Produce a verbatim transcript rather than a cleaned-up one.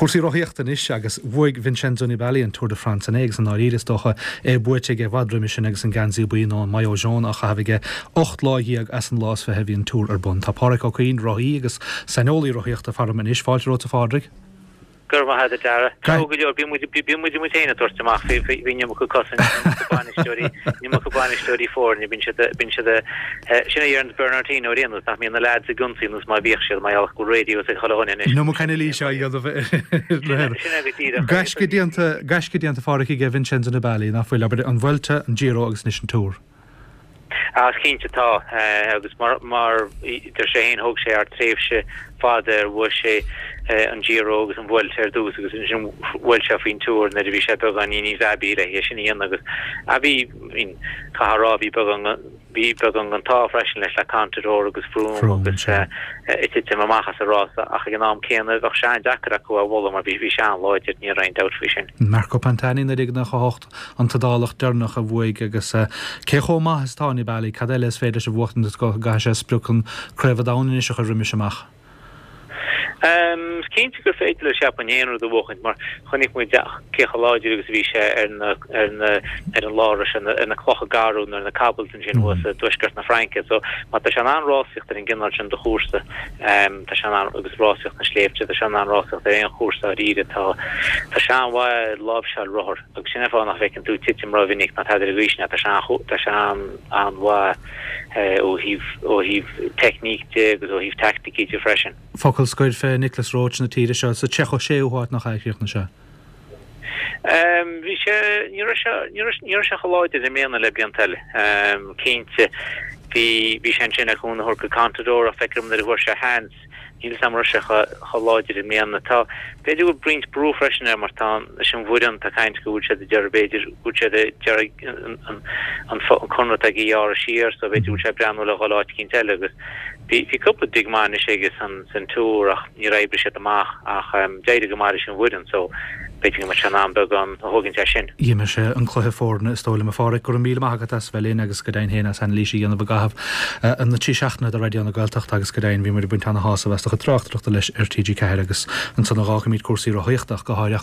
Cuasaí roiíochta is agus bhuaig Vincenzo Nibali an Tour de France an éigs an áíris docha é buite ge bhadra sin agus an gansaí buíán Mayo Jean a chahabige ocht láíag as an lás fe hefhíon túr ar bun. Tá páric ócaín roií agus sanolaí roiíochta farm an is fáilte róta fádra. Gurma had a dara. Kogulor bi mudi bi mudi mutena tortmach fi vi nyam ko kosen bani story nyam ko bani story for ni bin shada bin shada shina yearn Bernardino rin was me and the lads a gunsin was my bichshel my alcohol radio se kholon in. No mo kana li sha yod of Gashke dianta gashke dianta farki ge Vincenzo Nibali na fuil aber an Vuelta an Giro agus Nation Tour. As kinte tá agus mar mar der sé hen hoog sé ar tréfse fader wo sé an Giro agus an Vuelta dus agus in Vuelta fin tour na vi sé bag an ní abi le he sin agus abi in Kaharabi bag an bi bag an tá fresh leis la Contador agus Froome agus it it ma machas a ras ach gen am kenne och sein dakra ko wol mar vi vi sean loit ni rein outfishing. Marco Pantani na dig nach hocht an tadalach dernach a bhuaig agus cecho ma hastáni bali cadeles féidir se bhchten go gaise spruchen creva down is a rimisach. Um, Keint go féitle Japanéan de wochent, maar chonig moet kechaláidir agus vi sé er er an láris en a clocha garún er na Kabelton sin was duiskart na Franke, so ma ta an anrásicht er in ginnart de chóste, ta an agus rásicht na sléefte, ta an anrásicht er ein chóste a riide tá ta wa love shall rohar, agus sin fa nach vekken tú titim rovinnig na had revision ta an an wa ó híh ó híh technique agus ó híh tactici te freshen. Focal scoid fe Nicholas Roach na tíre seo sa Checho séúhat nach chaithíocht na se. Um, vi sé ní se choláide a ména le biantelle. Um, Keinte vi vi sé sinna chun hor go Contador a fekrum na hor se hands. Níl sam se choláidir a ména tá. Beidir go brint brú freshen er mar tá sin bhuian tá kaint go se de jarbeidir úse de an conra a gíar a siar, so beidir se brenn le choláid Kintelle agus. Vi couple digman is agus an san tour ach ni reibre se amach ach deide gemar sin wooden so beiting mar an ambeg an hogin sin. Iime se an chluthe fórne stole me fáre go mí magat as velin agus godain héna san lísi an begahaf an na tíseachna a radio an galtacht agus godain vi mar buint an hasa west a trachtcht leis R T G K agus an san rá míid cuasí roichtach go háireach